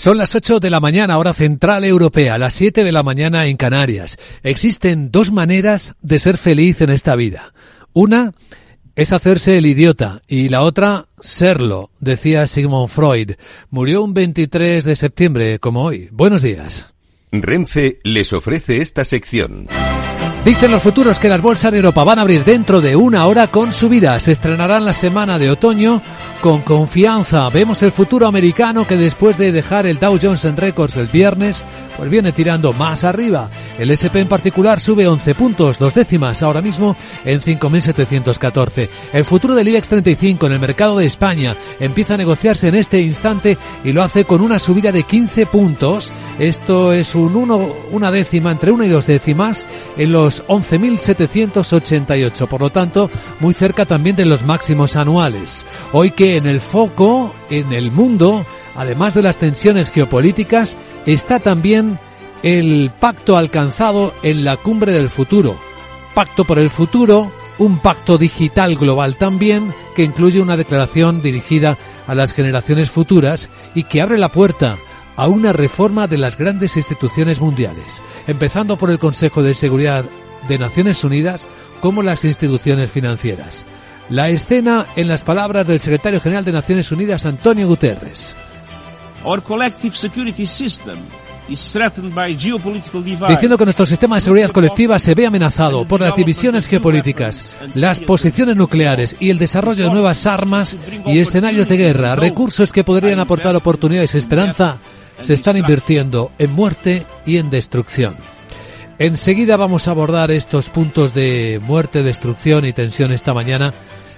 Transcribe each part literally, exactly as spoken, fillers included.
Son las ocho de la mañana, hora central europea, las siete de la mañana en Canarias. Existen dos maneras de ser feliz en esta vida. Una es hacerse el idiota y la otra, serlo, decía Sigmund Freud. Murió un veintitrés de septiembre, como hoy. Buenos días. Renfe les ofrece esta sección. Dicen los futuros que las bolsas de Europa van a abrir dentro de una hora con subidas. Se estrenarán la semana de otoño con confianza. Vemos el futuro americano que después de dejar el Dow Jones en récords el viernes, pues viene tirando más arriba. El ese and pe en particular sube once puntos, dos décimas, ahora mismo en cinco mil setecientos catorce. El futuro del IBEX treinta y cinco en el mercado de España empieza a negociarse en este instante y lo hace con una subida de quince puntos. Esto es un uno, una décima, entre una y dos décimas en los once mil setecientos ochenta y ocho, por lo tanto, muy cerca también de los máximos anuales. Hoy que en el foco, en el mundo, además de las tensiones geopolíticas, está también el pacto alcanzado en la cumbre del futuro. Pacto por el futuro, un pacto digital global también, que incluye una declaración dirigida a las generaciones futuras y que abre la puerta a una reforma de las grandes instituciones mundiales, empezando por el Consejo de Seguridad de Naciones Unidas como las instituciones financieras. La escena en las palabras del secretario general de Naciones Unidas, Antonio Guterres. Our collective security system is threatened by geopolitical divide. Diciendo que nuestro sistema de seguridad colectiva se ve amenazado por las divisiones geopolíticas, las posiciones nucleares y el desarrollo de nuevas armas y escenarios de guerra. Recursos que podrían aportar oportunidades y esperanza se están invirtiendo en muerte y en destrucción. Enseguida vamos a abordar estos puntos de muerte, destrucción y tensión esta mañana,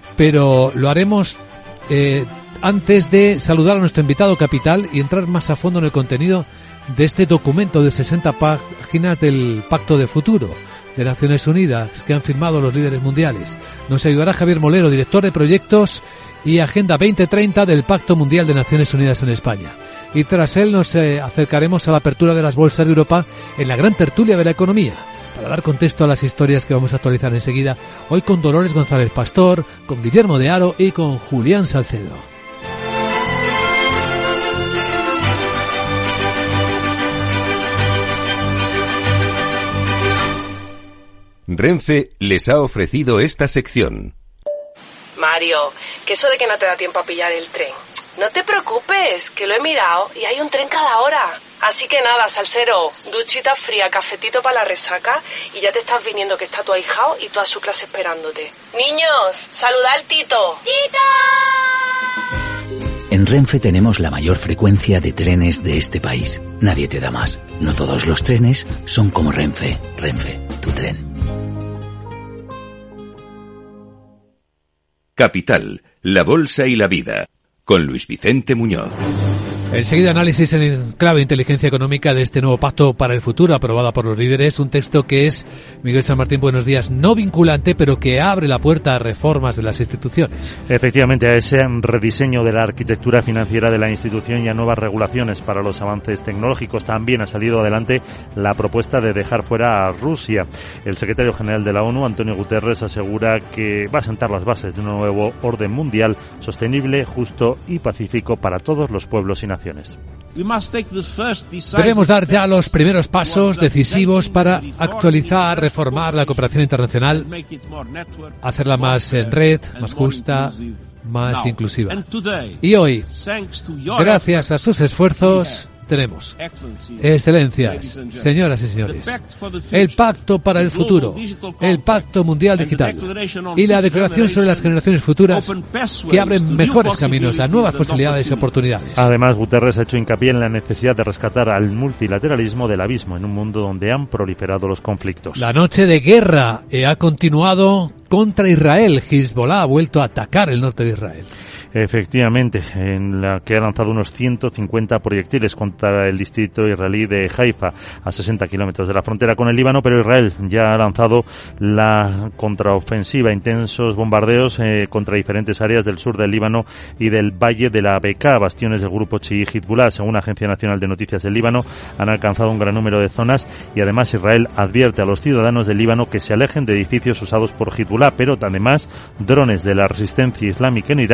pero lo haremos eh, antes de saludar a nuestro invitado capital y entrar más a fondo en el contenido de este documento de sesenta páginas del Pacto de Futuro de Naciones Unidas que han firmado los líderes mundiales. Nos ayudará Javier Molero, director de proyectos y Agenda veinte treinta del Pacto Mundial de Naciones Unidas en España. Y tras él nos eh, acercaremos a la apertura de las bolsas de Europa en la gran tertulia de la economía, para dar contexto a las historias que vamos a actualizar enseguida, hoy con Dolores González Pastor, con Guillermo de Haro y con Julián Salcedo. Renfe les ha ofrecido esta sección. Mario, que eso de que no te da tiempo a pillar el tren. No te preocupes, que lo he mirado y hay un tren cada hora. Así que nada, salsero, duchita fría, cafetito para la resaca y ya te estás viniendo que está tu ahijao y toda su clase esperándote. Niños, saluda al Tito. ¡Tito! En Renfe tenemos la mayor frecuencia de trenes de este país. Nadie te da más. No todos los trenes son como Renfe. Renfe, tu tren. Capital, la bolsa y la vida, con Luis Vicente Muñoz. Enseguida análisis en clave inteligencia económica de este nuevo pacto para el futuro aprobado por los líderes, un texto que es, Miguel San Martín, buenos días, no vinculante, pero que abre la puerta a reformas de las instituciones. Efectivamente, a ese rediseño de la arquitectura financiera de la institución y a nuevas regulaciones para los avances tecnológicos. También ha salido adelante la propuesta de dejar fuera a Rusia. El secretario general de la ONU, Antonio Guterres, asegura que va a sentar las bases de un nuevo orden mundial sostenible, justo y pacífico para todos los pueblos y naciones. Debemos dar ya los primeros pasos decisivos para actualizar, reformar la cooperación internacional, hacerla más en red, más justa, más inclusiva. Y hoy, gracias a sus esfuerzos, tenemos, excelencias, señoras y señores, el Pacto para el Futuro, el Pacto Mundial Digital y la Declaración sobre las Generaciones Futuras que abren mejores caminos a nuevas posibilidades y oportunidades. Además, Guterres ha hecho hincapié en la necesidad de rescatar al multilateralismo del abismo en un mundo donde han proliferado los conflictos. La noche de guerra ha continuado contra Israel. Hezbollah ha vuelto a atacar el norte de Israel. Efectivamente, en la que ha lanzado unos ciento cincuenta proyectiles contra el distrito israelí de Haifa, a sesenta kilómetros de la frontera con el Líbano, pero Israel ya ha lanzado la contraofensiva, intensos bombardeos eh, contra diferentes áreas del sur del Líbano y del valle de la Bekaa, bastiones del grupo chií Hezbollah. Según la Agencia Nacional de Noticias del Líbano, han alcanzado un gran número de zonas y además Israel advierte a los ciudadanos del Líbano que se alejen de edificios usados por Hezbollah, pero además drones de la resistencia islámica en Irak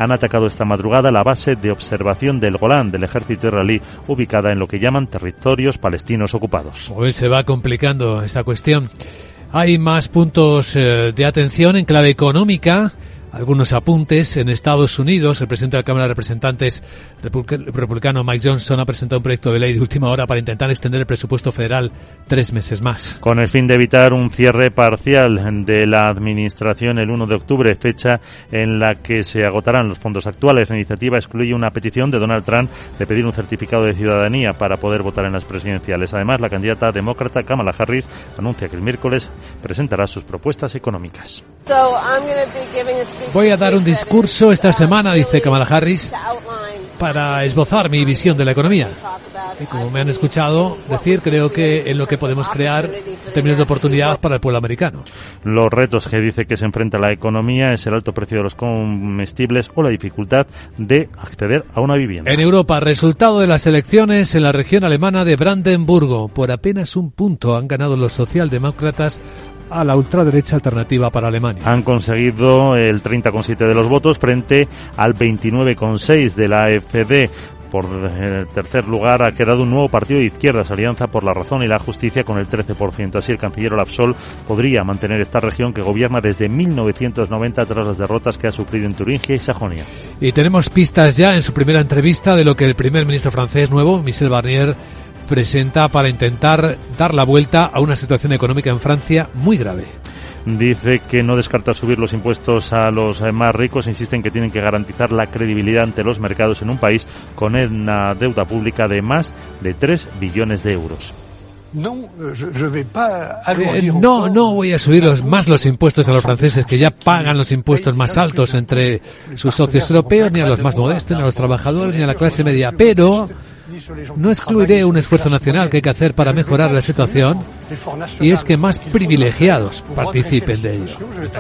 han atacado esta madrugada la base de observación del Golán del ejército israelí, ubicada en lo que llaman territorios palestinos ocupados. Hoy se va complicando esta cuestión. Hay más puntos eh, de atención en clave económica. Algunos apuntes. En Estados Unidos, el presidente de la Cámara de Representantes republicano Mike Johnson ha presentado un proyecto de ley de última hora para intentar extender el presupuesto federal tres meses más. Con el fin de evitar un cierre parcial de la administración el uno de octubre, fecha en la que se agotarán los fondos actuales, la iniciativa excluye una petición de Donald Trump de pedir un certificado de ciudadanía para poder votar en las presidenciales. Además, la candidata demócrata Kamala Harris anuncia que el miércoles presentará sus propuestas económicas. Voy a dar un discurso esta semana, dice Kamala Harris, para esbozar mi visión de la economía. Y como me han escuchado decir, creo que en lo que podemos crear términos de oportunidad para el pueblo americano. Los retos que dice que se enfrenta la economía es el alto precio de los comestibles o la dificultad de acceder a una vivienda. En Europa, resultado de las elecciones en la región alemana de Brandenburgo. Por apenas un punto han ganado los socialdemócratas a la ultraderecha Alternativa para Alemania. Han conseguido el treinta coma siete de los votos frente al veintinueve coma seis de la A F D. Por el tercer lugar ha quedado un nuevo partido de izquierdas, Alianza por la Razón y la Justicia, con el trece por ciento. Así, el canciller Olaf Scholz podría mantener esta región que gobierna desde mil novecientos noventa tras las derrotas que ha sufrido en Turingia y Sajonia. Y tenemos pistas ya en su primera entrevista de lo que el primer ministro francés nuevo, Michel Barnier, presenta para intentar dar la vuelta a una situación económica en Francia muy grave. Dice que no descarta subir los impuestos a los más ricos, insiste en que tienen que garantizar la credibilidad ante los mercados en un país con una deuda pública de más de tres billones de euros. Eh, no, no voy a subir los, más los impuestos a los franceses, que ya pagan los impuestos más altos entre sus socios europeos, ni a los más modestos, ni a los trabajadores, ni a la clase media, pero no excluiré un esfuerzo nacional que hay que hacer para mejorar la situación, y es que más privilegiados participen de ello.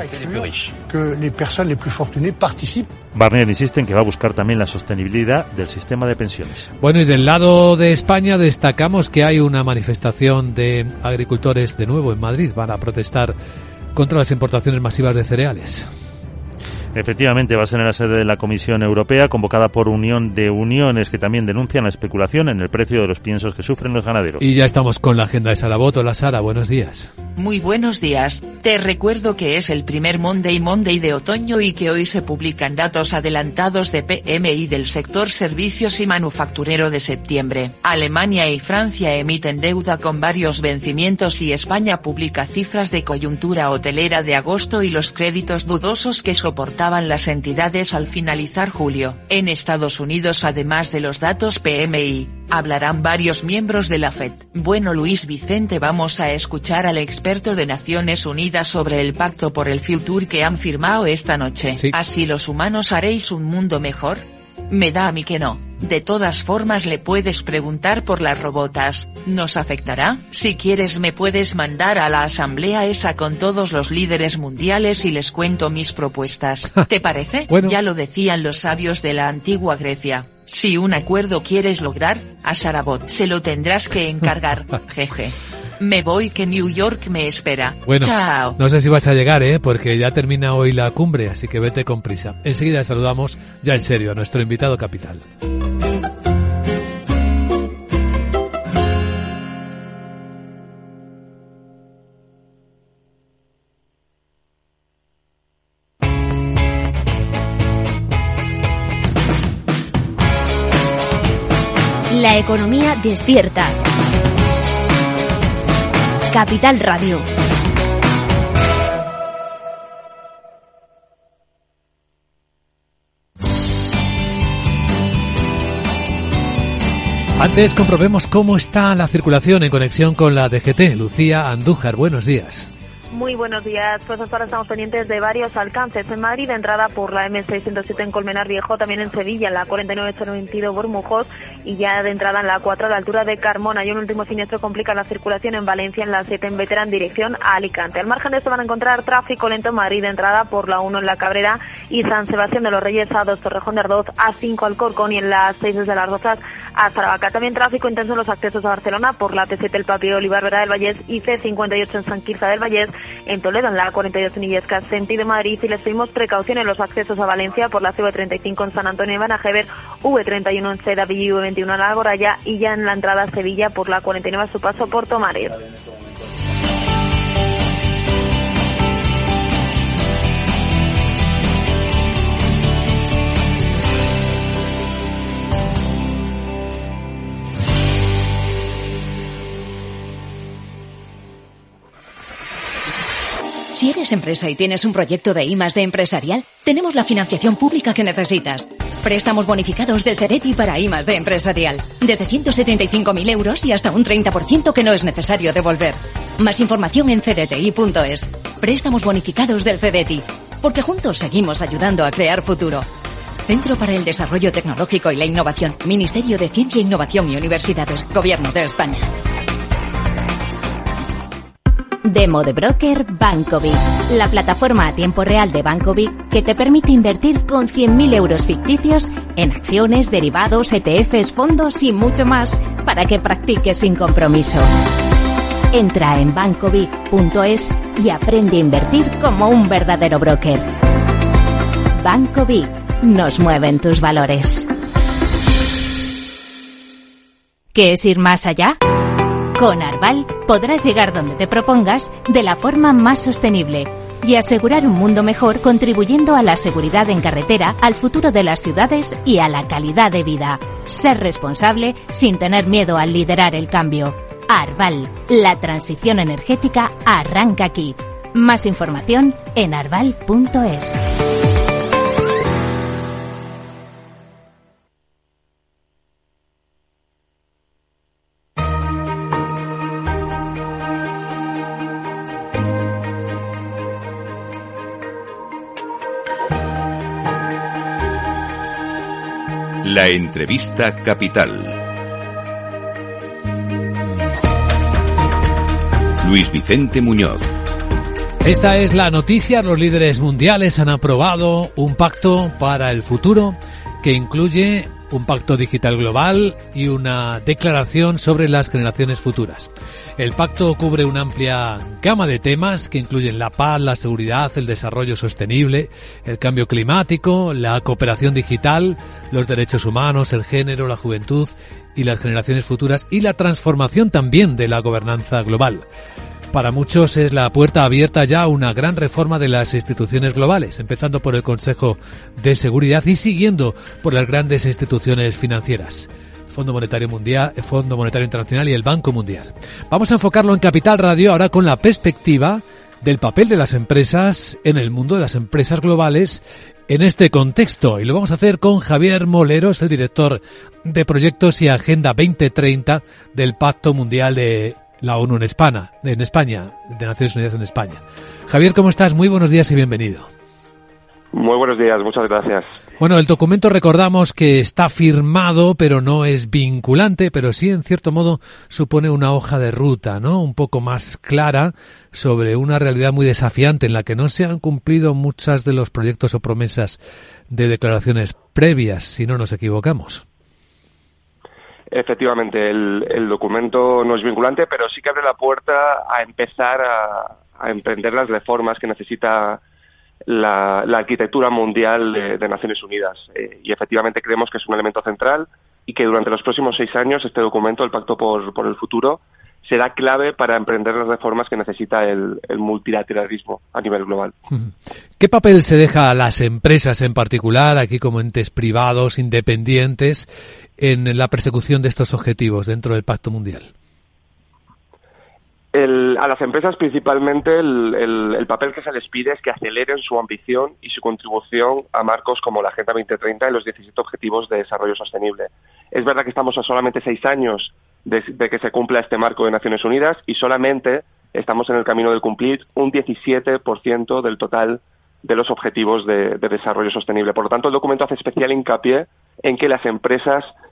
Barnier insiste en que va a buscar también la sostenibilidad del sistema de pensiones. Bueno, y del lado de España destacamos que hay una manifestación de agricultores de nuevo en Madrid. Van a protestar contra las importaciones masivas de cereales. Efectivamente, va a ser en la sede de la Comisión Europea, convocada por Unión de Uniones, que también denuncian la especulación en el precio de los piensos que sufren los ganaderos. Y ya estamos con la agenda de Sara Bot. Hola, Sara, buenos días. Muy buenos días. Te recuerdo que es el primer Monday Monday de otoño y que hoy se publican datos adelantados de P M I del sector servicios y manufacturero de septiembre. Alemania y Francia emiten deuda con varios vencimientos y España publica cifras de coyuntura hotelera de agosto y los créditos dudosos que soportan las entidades al finalizar julio. En Estados Unidos, además de los datos P M I, hablarán varios miembros de la Fed. Bueno, Luis Vicente, vamos a escuchar al experto de Naciones Unidas sobre el Pacto por el Future que han firmado esta noche. Sí. ¿Así los humanos haréis un mundo mejor? Me da a mí que no. De todas formas, le puedes preguntar por las robotas. ¿Nos afectará? Si quieres me puedes mandar a la asamblea esa con todos los líderes mundiales y les cuento mis propuestas. ¿Te parece? Bueno. Ya lo decían los sabios de la antigua Grecia. Si un acuerdo quieres lograr, a Sara Bot se lo tendrás que encargar. Jeje. Me voy, que New York me espera. Bueno, chao. No sé si vas a llegar, ¿eh? Porque ya termina hoy la cumbre, así que vete con prisa. Enseguida saludamos, ya en serio, a nuestro invitado capital. La economía despierta. Capital Radio. Antes comprobemos cómo está la circulación en conexión con la D G T. Lucía Andújar, buenos días. Muy buenos días. Pues hasta ahora estamos pendientes de varios alcances. En Madrid, de entrada por la M seiscientos siete en Colmenar Viejo, también en Sevilla, en la cuarenta y nueve ochocientos veintidós Bormujos, y ya de entrada en la A cuatro a la altura de Carmona. Y un último siniestro complica la circulación en Valencia, en la siete en Bétera en dirección a Alicante. Al margen de esto van a encontrar tráfico lento en Madrid de entrada por la uno en La Cabrera y San Sebastián de los Reyes, A dos Torrejón de Ardoz, A cinco Alcorcón y en las seis desde Las Rozas a Zaragoza. También tráfico intenso en los accesos a Barcelona por la P siete El Papio, Olivar, Vera del Vallés y C cincuenta y ocho en San Quirze del Vallés, en Toledo en la A cuarenta y dos en Illescas, sentido Madrid, y les pedimos precaución en los accesos a Valencia por la C V treinta y cinco en San Antonio de Benajever, V treinta y uno en Cedavilla y V veintiuno en La Alboraya y ya en la entrada a Sevilla por la cuarenta y nueve a su paso por Tomares. Si eres empresa y tienes un proyecto de I más D empresarial, tenemos la financiación pública que necesitas. Préstamos bonificados del CEDETI para I más D empresarial. Desde ciento setenta y cinco mil euros y hasta un treinta por ciento que no es necesario devolver. Más información en c d t i punto es. Préstamos bonificados del CEDETI. Porque juntos seguimos ayudando a crear futuro. Centro para el Desarrollo Tecnológico y la Innovación. Ministerio de Ciencia, Innovación y Universidades. Gobierno de España. Demo de broker Bankovic, la plataforma a tiempo real de Bankovic que te permite invertir con cien mil euros ficticios en acciones, derivados, E T Fs, fondos y mucho más para que practiques sin compromiso. Entra en bankovic punto es y aprende a invertir como un verdadero broker. Bankovic, nos mueven tus valores. ¿Qué es ir más allá? Con Arval podrás llegar donde te propongas de la forma más sostenible y asegurar un mundo mejor contribuyendo a la seguridad en carretera, al futuro de las ciudades y a la calidad de vida. Ser responsable sin tener miedo al liderar el cambio. Arval, la transición energética arranca aquí. Más información en arval punto es. La entrevista capital. Luis Vicente Muñoz. Esta es la noticia. Los líderes mundiales han aprobado un pacto para el futuro que incluye un pacto digital global y una declaración sobre las generaciones futuras. El pacto cubre una amplia gama de temas que incluyen la paz, la seguridad, el desarrollo sostenible, el cambio climático, la cooperación digital, los derechos humanos, el género, la juventud y las generaciones futuras, y la transformación también de la gobernanza global. Para muchos es la puerta abierta ya a una gran reforma de las instituciones globales, empezando por el Consejo de Seguridad y siguiendo por las grandes instituciones financieras. Fondo Monetario Mundial, Fondo Monetario Internacional y el Banco Mundial. Vamos a enfocarlo en Capital Radio ahora con la perspectiva del papel de las empresas en el mundo de las empresas globales en este contexto. Y lo vamos a hacer con Javier Moleros, el director de Proyectos y Agenda veinte treinta del Pacto Mundial de la ONU en España, en España, de Naciones Unidas en España. Javier, ¿cómo estás? Muy buenos días y bienvenido. Muy buenos días, muchas gracias. Bueno, el documento recordamos que está firmado, pero no es vinculante, pero sí, en cierto modo, supone una hoja de ruta, ¿no? Un poco más clara sobre una realidad muy desafiante en la que no se han cumplido muchas de los proyectos o promesas de declaraciones previas, si no nos equivocamos. Efectivamente, el, el documento no es vinculante, pero sí que abre la puerta a empezar a, a emprender las reformas que necesita La, la arquitectura mundial de, de Naciones Unidas. Eh, y efectivamente creemos que es un elemento central y que durante los próximos seis años este documento, el Pacto por, por el Futuro, será clave para emprender las reformas que necesita el, el multilateralismo a nivel global. ¿Qué papel se deja a las empresas en particular, aquí como entes privados, independientes, en la persecución de estos objetivos dentro del Pacto Mundial? El, a las empresas principalmente el, el, el papel que se les pide es que aceleren su ambición y su contribución a marcos como la Agenda veinte treinta y los diecisiete Objetivos de Desarrollo Sostenible. Es verdad que estamos a solamente seis años de, de que se cumpla este marco de Naciones Unidas y solamente estamos en el camino de cumplir un diecisiete por ciento del total de los Objetivos de, de Desarrollo Sostenible. Por lo tanto, el documento hace especial hincapié en que las empresas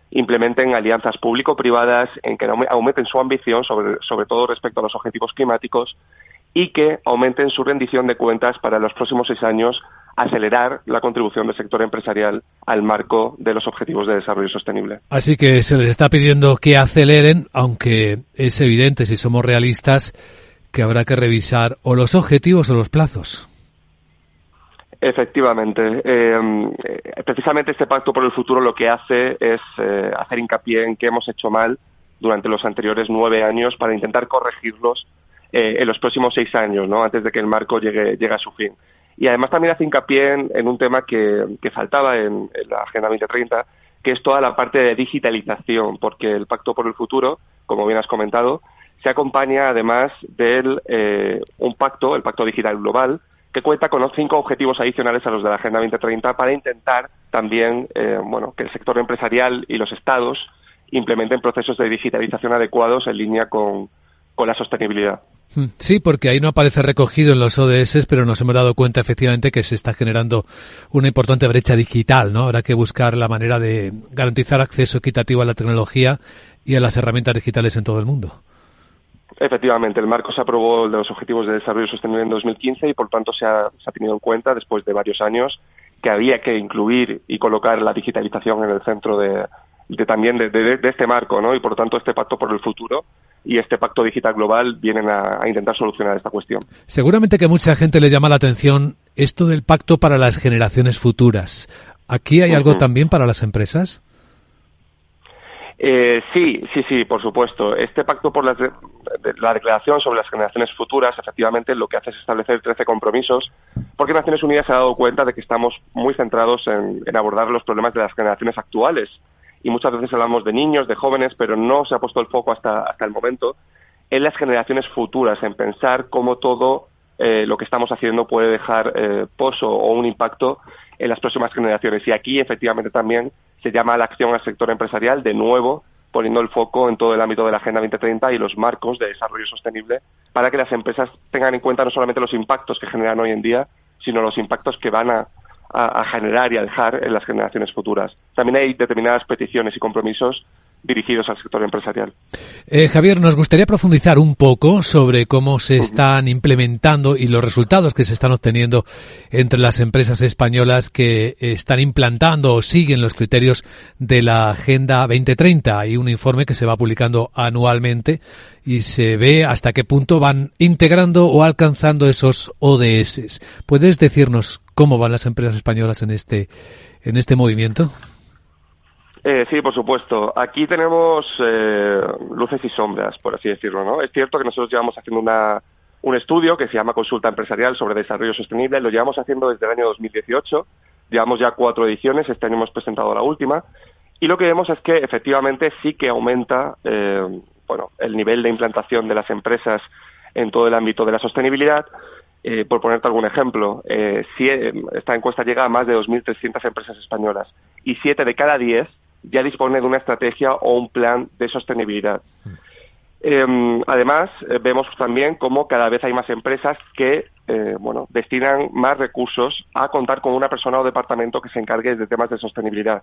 implementen alianzas público-privadas, en que aumenten su ambición, sobre, sobre todo respecto a los objetivos climáticos, y que aumenten su rendición de cuentas para los próximos seis años, acelerar la contribución del sector empresarial al marco de los Objetivos de Desarrollo Sostenible. Así que se les está pidiendo que aceleren, aunque es evidente, si somos realistas, que habrá que revisar o los objetivos o los plazos. Efectivamente. Eh, precisamente este Pacto por el Futuro lo que hace es eh, hacer hincapié en que hemos hecho mal durante los anteriores nueve años para intentar corregirlos eh, en los próximos seis años, ¿no? Antes de que el marco llegue, llegue a su fin. Y además también hace hincapié en, en un tema que, que faltaba en, en la Agenda veinte treinta, que es toda la parte de digitalización, porque el Pacto por el Futuro, como bien has comentado, se acompaña además de eh, un pacto, el Pacto Digital Global, que cuenta con los cinco objetivos adicionales a los de la Agenda veinte treinta para intentar también eh, bueno, que el sector empresarial y los estados implementen procesos de digitalización adecuados en línea con, con la sostenibilidad. Sí, porque ahí no aparece recogido en los O D S, pero nos hemos dado cuenta efectivamente que se está generando una importante brecha digital, ¿no? Habrá que buscar la manera de garantizar acceso equitativo a la tecnología y a las herramientas digitales en todo el mundo. Efectivamente, el marco se aprobó de los Objetivos de Desarrollo Sostenible en dos mil quince y por tanto se ha, se ha tenido en cuenta después de varios años que había que incluir y colocar la digitalización en el centro de, de también de, de, de este marco, ¿no? Y por tanto este Pacto por el Futuro y este Pacto Digital Global vienen a, a intentar solucionar esta cuestión. Seguramente que a mucha gente le llama la atención esto del pacto para las generaciones futuras. ¿Aquí hay uh-huh. algo también para las empresas? Eh, sí, sí, sí, por supuesto. Este pacto por las de, de, la declaración sobre las generaciones futuras, efectivamente, lo que hace es establecer trece compromisos, porque Naciones Unidas se ha dado cuenta de que estamos muy centrados en, en abordar los problemas de las generaciones actuales. Y muchas veces hablamos de niños, de jóvenes, pero no se ha puesto el foco hasta, hasta el momento en las generaciones futuras, en pensar cómo todo eh, lo que estamos haciendo puede dejar eh, pozo o un impacto en las próximas generaciones. Y aquí, efectivamente, también se llama a la acción al sector empresarial, de nuevo, poniendo el foco en todo el ámbito de la Agenda veinte treinta y los marcos de desarrollo sostenible para que las empresas tengan en cuenta no solamente los impactos que generan hoy en día, sino los impactos que van a, a, a generar y a dejar en las generaciones futuras. También hay determinadas peticiones y compromisos dirigidos al sector empresarial. Eh, Javier, nos gustaría profundizar un poco sobre cómo se están implementando y los resultados que se están obteniendo entre las empresas españolas que están implantando o siguen los criterios de la Agenda veinte treinta. Hay un informe que se va publicando anualmente y se ve hasta qué punto van integrando o alcanzando esos O D S. ¿Puedes decirnos cómo van las empresas españolas en este, en este movimiento? Eh, sí, por supuesto. Aquí tenemos eh, luces y sombras, por así decirlo, ¿no? Es cierto que nosotros llevamos haciendo una, un estudio que se llama Consulta Empresarial sobre Desarrollo Sostenible. Lo llevamos haciendo desde el año dos mil dieciocho. Llevamos ya cuatro ediciones. Este año hemos presentado la última. Y lo que vemos es que efectivamente sí que aumenta eh, bueno, el nivel de implantación de las empresas en todo el ámbito de la sostenibilidad. Eh, por ponerte algún ejemplo, eh, si, eh, esta encuesta llega a más de dos mil trescientas empresas españolas y siete de cada diez ya dispone de una estrategia o un plan de sostenibilidad. Eh, además, eh, vemos también cómo cada vez hay más empresas que eh, bueno, destinan más recursos a contar con una persona o departamento que se encargue de temas de sostenibilidad.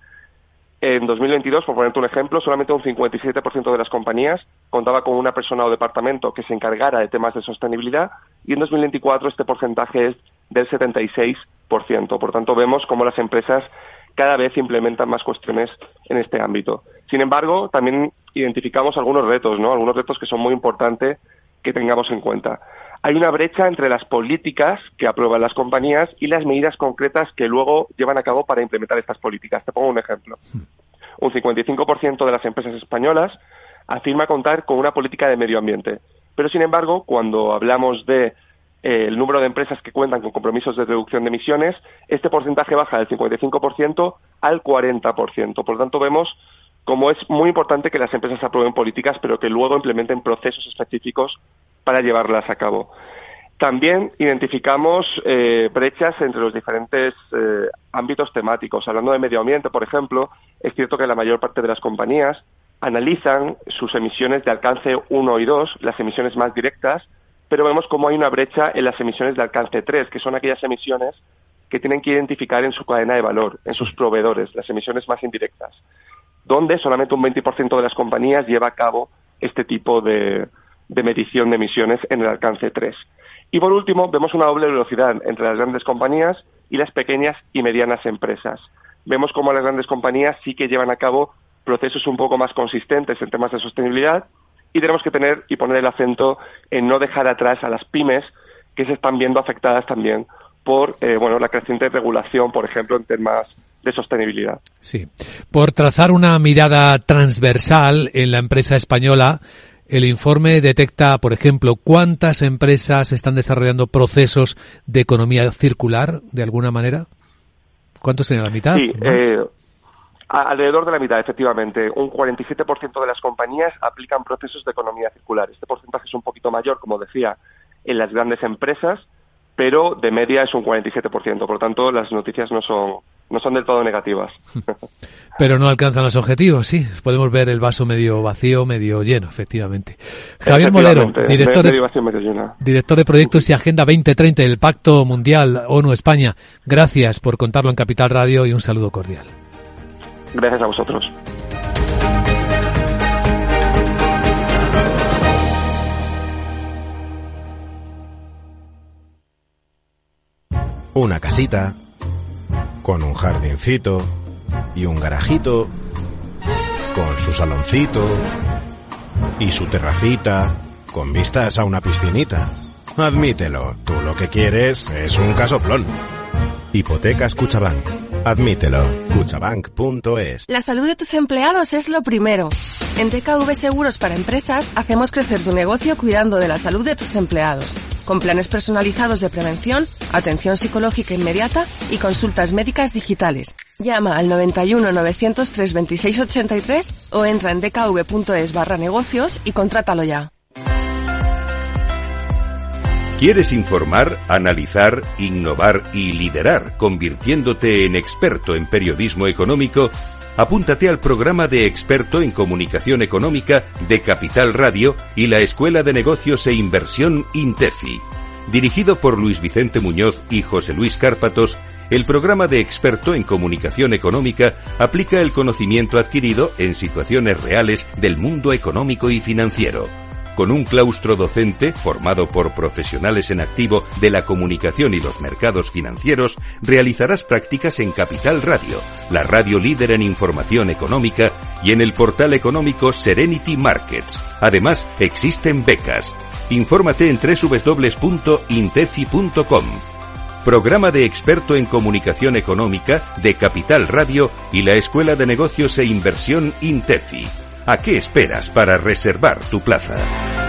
En dos mil veintidós, por ponerte un ejemplo, solamente un cincuenta y siete por ciento de las compañías contaba con una persona o departamento que se encargara de temas de sostenibilidad y en dos mil veinticuatro este porcentaje es del setenta y seis por ciento. Por tanto, vemos cómo las empresas cada vez implementan más cuestiones en este ámbito. Sin embargo, también identificamos algunos retos, ¿no? Algunos retos que son muy importantes que tengamos en cuenta. Hay una brecha entre las políticas que aprueban las compañías y las medidas concretas que luego llevan a cabo para implementar estas políticas. Te pongo un ejemplo. Un cincuenta y cinco por ciento de las empresas españolas afirma contar con una política de medio ambiente. Pero, sin embargo, cuando hablamos de Eh, el número de empresas que cuentan con compromisos de reducción de emisiones, este porcentaje baja del cincuenta y cinco por ciento al cuarenta por ciento. Por lo tanto, vemos cómo es muy importante que las empresas aprueben políticas, pero que luego implementen procesos específicos para llevarlas a cabo. También identificamos eh, brechas entre los diferentes eh, ámbitos temáticos. Hablando de medio ambiente, por ejemplo, es cierto que la mayor parte de las compañías analizan sus emisiones de alcance uno y dos, las emisiones más directas, pero vemos cómo hay una brecha en las emisiones de alcance tres, que son aquellas emisiones que tienen que identificar en su cadena de valor, en sus proveedores, las emisiones más indirectas. donde solamente un veinte por ciento de las compañías lleva a cabo este tipo de, de medición de emisiones en el alcance tres. Y por último, vemos una doble velocidad entre las grandes compañías y las pequeñas y medianas empresas. Vemos cómo las grandes compañías sí que llevan a cabo procesos un poco más consistentes en temas de sostenibilidad, y tenemos que tener y poner el acento en no dejar atrás a las pymes, que se están viendo afectadas también por eh, bueno, la creciente regulación, por ejemplo, en temas de sostenibilidad. Sí. Por trazar una mirada transversal en la empresa española, el informe detecta, por ejemplo, cuántas empresas están desarrollando procesos de economía circular, de alguna manera. ¿Cuántos serían la mitad? Sí, eh, alrededor de la mitad, efectivamente. Un cuarenta y siete por ciento de las compañías aplican procesos de economía circular. Este porcentaje es un poquito mayor, como decía, en las grandes empresas, pero de media es un cuarenta y siete por ciento. Por lo tanto, las noticias no son no son del todo negativas. Pero no alcanzan los objetivos, sí. Podemos ver el vaso medio vacío, medio lleno, efectivamente. Javier Molero, director de, vacío, director de Proyectos y Agenda veinte treinta del Pacto Mundial ONU España. Gracias por contarlo en Capital Radio y un saludo cordial. Gracias a vosotros. Una casita con un jardincito y un garajito con su saloncito y su terracita con vistas a una piscinita. Admítelo, tú lo que quieres es un casoplón. Hipotecas Cuchabank. Admítelo. Cuchabank punto es. La salud de tus empleados es lo primero. En T K V Seguros para Empresas hacemos crecer tu negocio cuidando de la salud de tus empleados, con planes personalizados de prevención, atención psicológica inmediata y consultas médicas digitales. Llama al noventa y uno, novecientos tres, veintiséis ochenta y tres o entra en dkv.es barra negocios y contrátalo ya. ¿Quieres informar, analizar, innovar y liderar, convirtiéndote en experto en periodismo económico? Apúntate al programa de experto en comunicación económica de Capital Radio y la Escuela de Negocios e Inversión INTEFI. Dirigido por Luis Vicente Muñoz y José Luis Cárpatos, el programa de experto en comunicación económica aplica el conocimiento adquirido en situaciones reales del mundo económico y financiero. Con un claustro docente formado por profesionales en activo de la comunicación y los mercados financieros, realizarás prácticas en Capital Radio, la radio líder en información económica, y en el portal económico Serenity Markets. Además, existen becas. Infórmate en doble u doble u doble u punto intefi punto com. Programa de experto en comunicación económica de Capital Radio y la Escuela de Negocios e Inversión INTEFI. ¿A qué esperas para reservar tu plaza?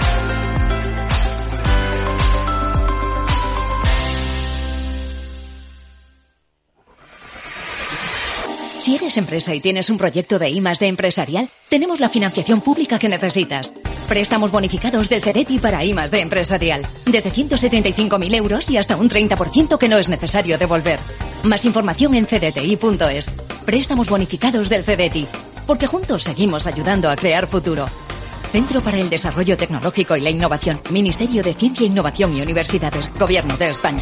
Si eres empresa y tienes un proyecto de I más D empresarial, tenemos la financiación pública que necesitas. Préstamos bonificados del CEDETI para I más D empresarial. Desde ciento setenta y cinco mil euros y hasta un treinta por ciento que no es necesario devolver. Más información en c d t i punto es. Préstamos bonificados del CEDETI. Porque juntos seguimos ayudando a crear futuro. Centro para el Desarrollo Tecnológico y la Innovación. Ministerio de Ciencia, Innovación y Universidades. Gobierno de España.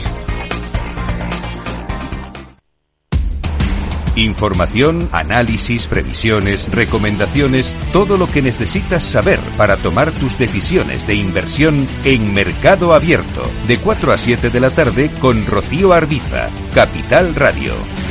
Información, análisis, previsiones, recomendaciones, todo lo que necesitas saber para tomar tus decisiones de inversión en Mercado Abierto. De cuatro a siete de la tarde con Rocío Arbiza. Capital Radio.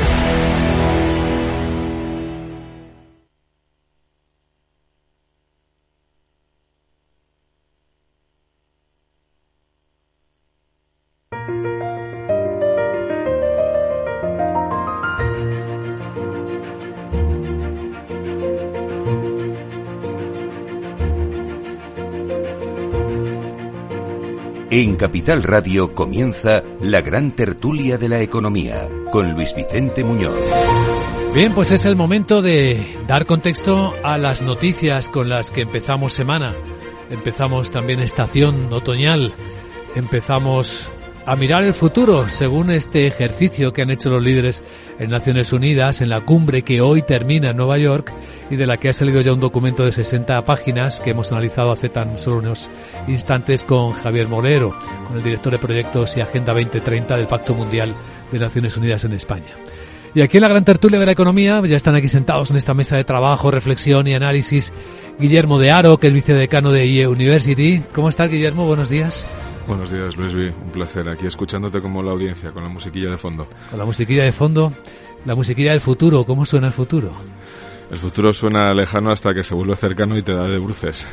En Capital Radio comienza la gran tertulia de la economía con Luis Vicente Muñoz. Bien, pues es el momento de dar contexto a las noticias con las que empezamos semana. Empezamos también estación otoñal. Empezamos a mirar el futuro según este ejercicio que han hecho los líderes en Naciones Unidas en la cumbre que hoy termina en Nueva York y de la que ha salido ya un documento de sesenta páginas que hemos analizado hace tan solo unos instantes con Javier Molero, con el director de Proyectos y Agenda veinte treinta del Pacto Mundial de Naciones Unidas en España. Y aquí en la gran tertulia de la economía ya están aquí sentados en esta mesa de trabajo, reflexión y análisis Guillermo de Haro, que es vicedecano de I E University. ¿Cómo estás, Guillermo? Buenos días. Buenos días, Luisvi. Un placer aquí escuchándote como la audiencia, con la musiquilla de fondo. Con la musiquilla de fondo, la musiquilla del futuro. ¿Cómo suena el futuro? El futuro suena lejano hasta que se vuelve cercano y te da de bruces.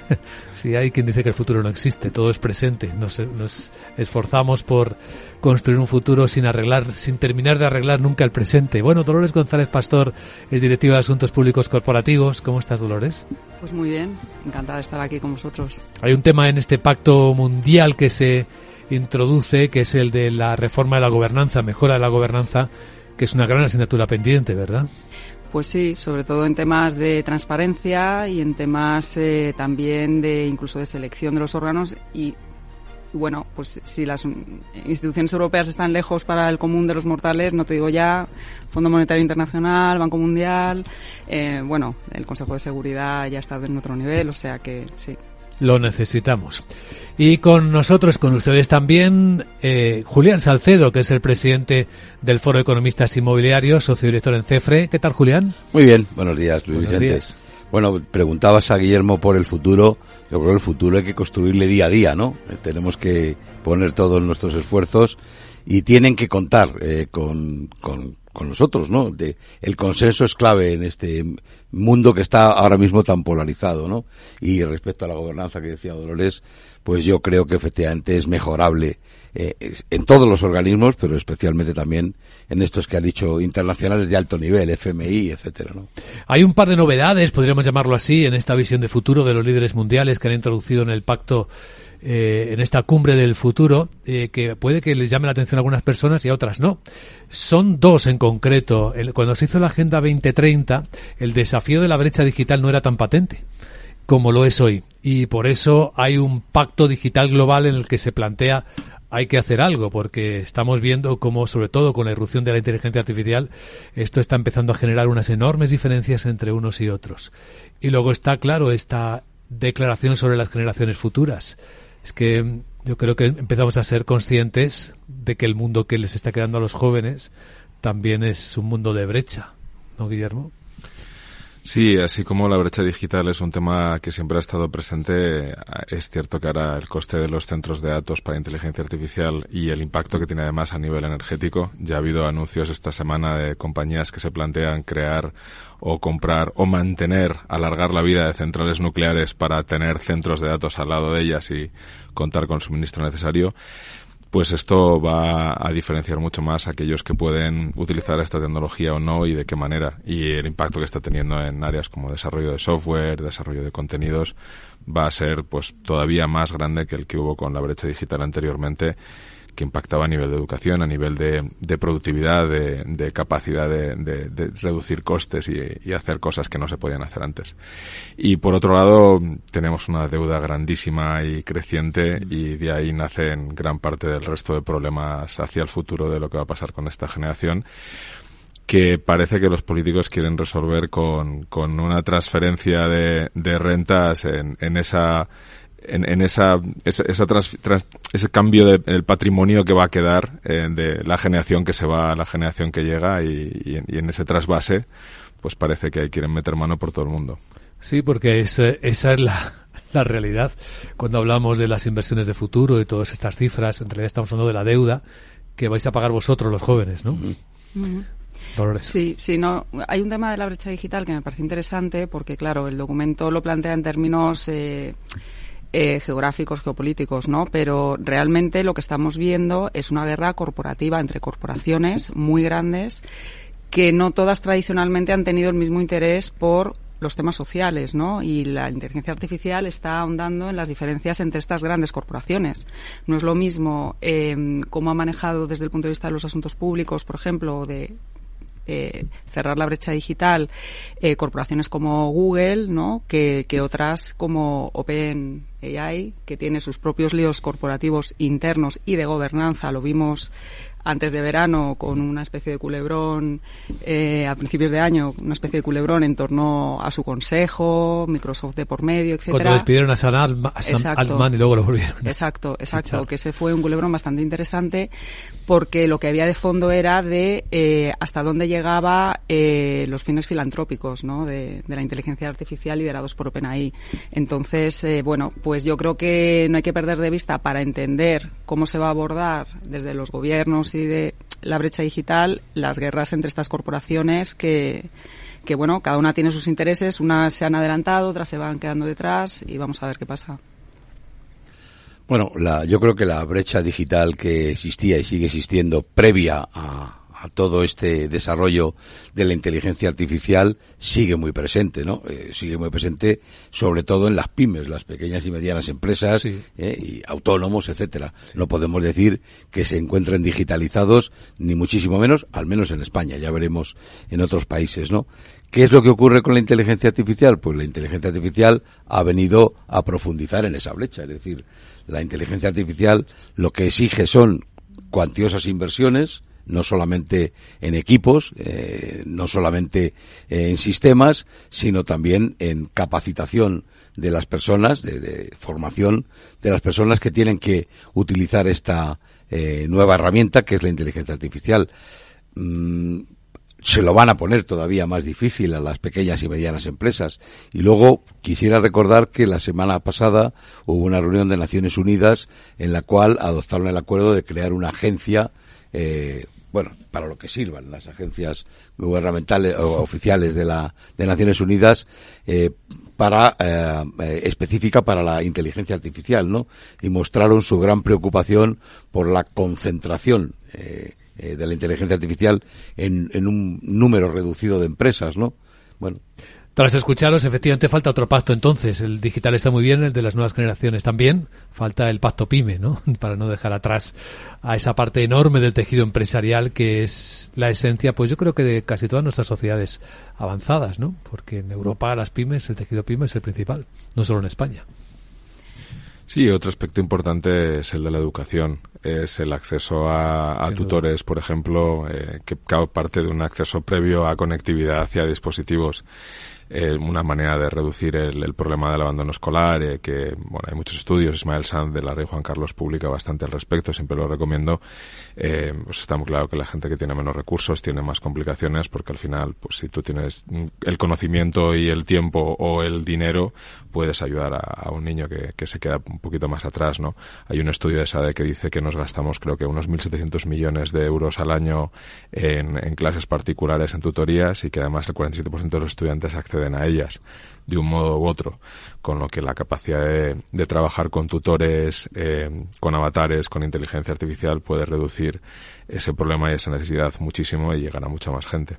Sí, hay quien dice que el futuro no existe, todo es presente. Nos, nos esforzamos por construir un futuro sin arreglar, sin terminar de arreglar nunca el presente. Bueno, Dolores González Pastor es directiva de Asuntos Públicos Corporativos. ¿Cómo estás, Dolores? Pues muy bien, encantada de estar aquí con vosotros. Hay un tema en este pacto mundial que se introduce, que es el de la reforma de la gobernanza, mejora de la gobernanza, que es una gran asignatura pendiente, ¿verdad? Pues sí, sobre todo en temas de transparencia y en temas eh, también de incluso de selección de los órganos y, bueno, pues si las instituciones europeas están lejos para el común de los mortales, no te digo ya, Fondo Monetario Internacional, Banco Mundial, eh, bueno, el Consejo de Seguridad ya está en otro nivel, o sea que sí. Lo necesitamos. Y con nosotros, con ustedes también, eh, Julián Salcedo, que es el presidente del Foro de Economistas Inmobiliarios, socio director en CEFRE. ¿Qué tal, Julián? Muy bien, buenos días, Luis Buenos Vicente. días. Bueno, preguntabas a Guillermo por el futuro. Yo creo que el futuro hay que construirle día a día, ¿no? Eh, tenemos que poner todos nuestros esfuerzos y tienen que contar eh, con, con, con nosotros, ¿no? De, el consenso es clave en este mundo que está ahora mismo tan polarizado, ¿no? Y respecto a la gobernanza que decía Dolores, pues yo creo que efectivamente es mejorable eh, en todos los organismos, pero especialmente también en estos que ha dicho internacionales de alto nivel, F M I, etcétera, ¿no? Hay un par de novedades, podríamos llamarlo así, en esta visión de futuro de los líderes mundiales que han introducido en el pacto, eh, en esta cumbre del futuro, eh, que puede que les llame la atención a algunas personas y a otras no. Son dos en concreto. El, cuando se hizo la Agenda veinte treinta, el desafío de la brecha digital no era tan patente como lo es hoy. Y por eso hay un pacto digital global en el que se plantea hay que hacer algo, porque estamos viendo cómo, sobre todo con la irrupción de la inteligencia artificial, esto está empezando a generar unas enormes diferencias entre unos y otros. Y luego está, claro, esta declaración sobre las generaciones futuras. Es que yo creo que empezamos a ser conscientes de que el mundo que les está quedando a los jóvenes también es un mundo de brecha, ¿no, Guillermo? Sí, así como la brecha digital es un tema que siempre ha estado presente, es cierto que ahora el coste de los centros de datos para inteligencia artificial y el impacto que tiene además a nivel energético. Ya ha habido anuncios esta semana de compañías que se plantean crear o comprar o mantener, alargar la vida de centrales nucleares para tener centros de datos al lado de ellas y contar con el suministro necesario. Pues esto va a diferenciar mucho más a aquellos que pueden utilizar esta tecnología o no y de qué manera. Y el impacto que está teniendo en áreas como desarrollo de software, desarrollo de contenidos, va a ser pues todavía más grande que el que hubo con la brecha digital anteriormente, que impactaba a nivel de educación, a nivel de, de productividad, de, de capacidad de, de, de reducir costes y, y hacer cosas que no se podían hacer antes. Y por otro lado, tenemos una deuda grandísima y creciente y de ahí nacen gran parte del resto de problemas hacia el futuro de lo que va a pasar con esta generación, que parece que los políticos quieren resolver con, con una transferencia de, de rentas en, en esa... en, en esa, esa, esa trans, trans, ese cambio de el patrimonio que va a quedar eh, de la generación que se va a la generación que llega y, y, en, y en ese trasvase pues parece que quieren meter mano por todo el mundo. Sí, porque es, esa es la, la realidad. Cuando hablamos de las inversiones de futuro y todas estas cifras, en realidad estamos hablando de la deuda que vais a pagar vosotros los jóvenes, ¿no? Uh-huh. Dolores. Sí, sí, no. Hay un tema de la brecha digital que me parece interesante porque, claro, el documento lo plantea en términos eh, eh, geográficos, geopolíticos, ¿no? Pero realmente lo que estamos viendo es una guerra corporativa entre corporaciones muy grandes que no todas tradicionalmente han tenido el mismo interés por los temas sociales, ¿no? Y la inteligencia artificial está ahondando en las diferencias entre estas grandes corporaciones. No es lo mismo eh, cómo ha manejado desde el punto de vista de los asuntos públicos, por ejemplo, de eh, cerrar la brecha digital, eh, corporaciones como Google, ¿no? Que, que otras como Open A I, que tiene sus propios líos corporativos internos y de gobernanza. Lo vimos antes de verano con una especie de culebrón, eh, a principios de año, una especie de culebrón en torno a su consejo, Microsoft de por medio, etcétera. Cuando despidieron a Sam Altman, a Sam Altman y luego lo volvieron. Exacto, exacto, que ese fue un culebrón bastante interesante porque lo que había de fondo era de eh, hasta dónde llegaba eh, los fines filantrópicos, ¿no?, de, de la inteligencia artificial liderados por OpenAI. Entonces, eh, bueno, pues yo creo que no hay que perder de vista, para entender cómo se va a abordar desde los gobiernos y de la brecha digital, las guerras entre estas corporaciones que, que bueno, cada una tiene sus intereses, unas se han adelantado, otras se van quedando detrás y vamos a ver qué pasa. Bueno, la, yo creo que la brecha digital que existía y sigue existiendo previa a, a todo este desarrollo de la inteligencia artificial sigue muy presente, ¿no? Eh, sigue muy presente sobre todo en las pymes, las pequeñas y medianas empresas, sí. eh, y autónomos, etcétera. Sí. No podemos decir que se encuentren digitalizados, ni muchísimo menos, al menos en España. Ya veremos en otros países, ¿no? ¿Qué es lo que ocurre con la inteligencia artificial? Pues la inteligencia artificial ha venido a profundizar en esa brecha. Es decir, la inteligencia artificial lo que exige son cuantiosas inversiones, no solamente en equipos, eh, no solamente eh, en sistemas, sino también en capacitación de las personas, de, de formación de las personas que tienen que utilizar esta eh, nueva herramienta que es la inteligencia artificial. Mm, se lo van a poner todavía más difícil a las pequeñas y medianas empresas. Y luego quisiera recordar que la semana pasada hubo una reunión de Naciones Unidas en la cual adoptaron el acuerdo de crear una agencia, eh, bueno, para lo que sirvan las agencias gubernamentales o oficiales de la de Naciones Unidas, eh, para eh, eh, específica para la inteligencia artificial, ¿no? Y mostraron su gran preocupación por la concentración eh, eh, de la inteligencia artificial en, en un número reducido de empresas, ¿no? Bueno. Tras escucharos, efectivamente falta otro pacto entonces. El digital está muy bien, el de las nuevas generaciones también. Falta el pacto PYME, ¿no? Para no dejar atrás a esa parte enorme del tejido empresarial que es la esencia, pues yo creo que de casi todas nuestras sociedades avanzadas, ¿no? Porque en Europa las pymes, el tejido PYME es el principal, no solo en España. Sí, otro aspecto importante es el de la educación, es el acceso a, a tutores, por ejemplo, eh, que parte de un acceso previo a conectividad hacia dispositivos. Eh, una manera de reducir el, el problema del abandono escolar, eh, que, bueno, hay muchos estudios, Ismael Sanz de la Rey Juan Carlos publica bastante al respecto, siempre lo recomiendo. Eh, pues está muy claro que la gente que tiene menos recursos tiene más complicaciones, porque al final, pues si tú tienes el conocimiento y el tiempo o el dinero, puedes ayudar a, a un niño que, que se queda un poquito más atrás, ¿no? Hay un estudio de S A D E que dice que nos gastamos, creo que unos mil setecientos millones de euros al año en, en clases particulares, en tutorías, y que además el cuarenta y siete por ciento de los estudiantes acceden a ellas de un modo u otro, con lo que la capacidad de, de trabajar con tutores, eh, con avatares, con inteligencia artificial puede reducir ese problema y esa necesidad muchísimo y llegar a mucha más gente.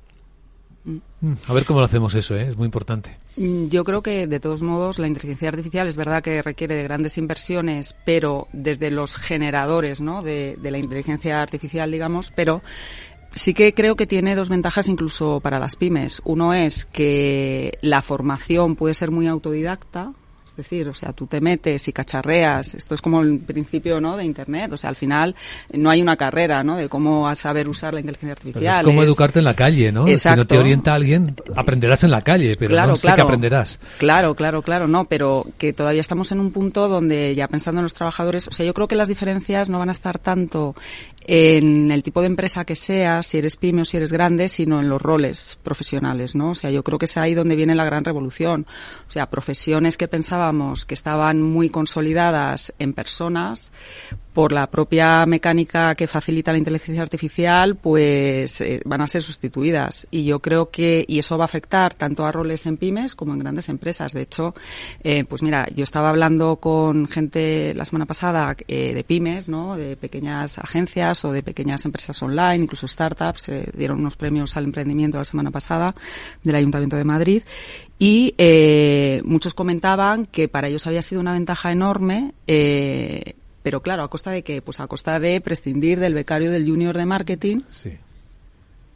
A ver cómo lo hacemos eso, ¿eh? Es muy importante. Yo creo que, de todos modos, la inteligencia artificial es verdad que requiere de grandes inversiones, pero desde los generadores, ¿no?, de, de la inteligencia artificial, digamos, pero sí que creo que tiene dos ventajas incluso para las pymes. Uno es que la formación puede ser muy autodidacta. Es decir, o sea, tú te metes y cacharreas. Esto es como el principio, ¿no?, de Internet. O sea, al final no hay una carrera, ¿no?, de cómo saber usar la inteligencia artificial. Pero es como es... educarte en la calle, ¿no? Exacto. Si no te orienta alguien, aprenderás en la calle, pero claro, no sé claro. qué aprenderás. Claro, claro, claro, no, pero que todavía estamos en un punto donde, ya pensando en los trabajadores, o sea, yo creo que las diferencias no van a estar tanto en el tipo de empresa que seas, si eres pyme o si eres grande, sino en los roles profesionales, ¿no? O sea, yo creo que es ahí donde viene la gran revolución. O sea, profesiones que pensábamos que estaban muy consolidadas en personas, por la propia mecánica que facilita la inteligencia artificial, pues eh, van a ser sustituidas. Y yo creo que, y eso va a afectar tanto a roles en pymes como en grandes empresas. De hecho, eh, pues mira, yo estaba hablando con gente la semana pasada eh, de pymes, ¿no?, de pequeñas agencias o de pequeñas empresas online, incluso startups. Eh, dieron unos premios al emprendimiento la semana pasada del Ayuntamiento de Madrid. Y eh, muchos comentaban que para ellos había sido una ventaja enorme, eh, pero claro, ¿a costa de qué? Pues a costa de prescindir del becario del junior de marketing. Sí.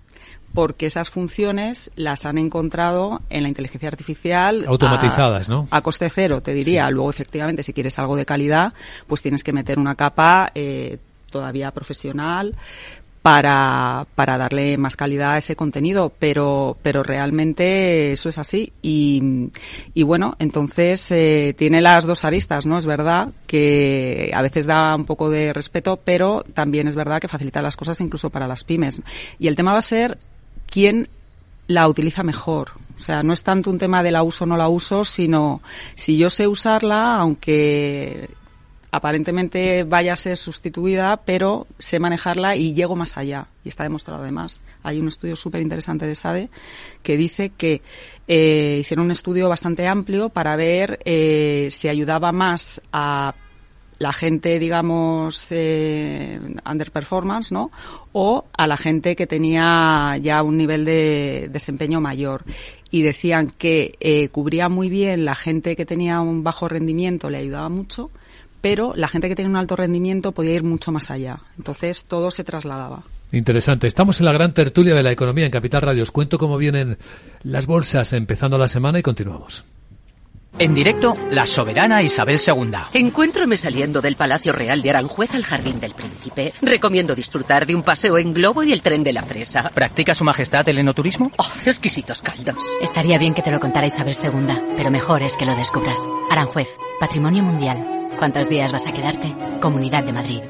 porque esas funciones las han encontrado en la inteligencia artificial automatizadas, a, ¿no? A coste cero, te diría. Sí. Luego, efectivamente, si quieres algo de calidad, pues tienes que meter una capa eh, todavía profesional para para darle más calidad a ese contenido, pero pero realmente eso es así y y bueno, entonces eh, tiene las dos aristas, ¿no? Es verdad que a veces da un poco de respeto, pero también es verdad que facilita las cosas incluso para las pymes. Y el tema va a ser quién la utiliza mejor. O sea, no es tanto un tema de la uso o no la uso, sino si yo sé usarla, aunque aparentemente vaya a ser sustituida, pero sé manejarla y llego más allá. Y está demostrado además. Hay un estudio súper interesante de SADE que dice que eh, hicieron un estudio bastante amplio para ver eh, si ayudaba más a la gente, digamos, eh, underperformance, ¿no? O a la gente que tenía ya un nivel de desempeño mayor. Y decían que eh, cubría muy bien la gente que tenía un bajo rendimiento, le ayudaba mucho, pero la gente que tiene un alto rendimiento podía ir mucho más allá. Entonces, todo se trasladaba. Interesante. Estamos en la gran tertulia de la economía en Capital Radio. Os cuento cómo vienen las bolsas empezando la semana y continuamos. En directo, la soberana Isabel segunda. Encuéntrome saliendo del Palacio Real de Aranjuez al Jardín del Príncipe. Recomiendo disfrutar de un paseo en globo y el tren de la fresa. ¿Practica su majestad el enoturismo? ¡Oh, exquisitos caldos! Estaría bien que te lo contara Isabel segunda, pero mejor es que lo descubras. Aranjuez, Patrimonio Mundial. ¿Cuántos días vas a quedarte? Comunidad de Madrid.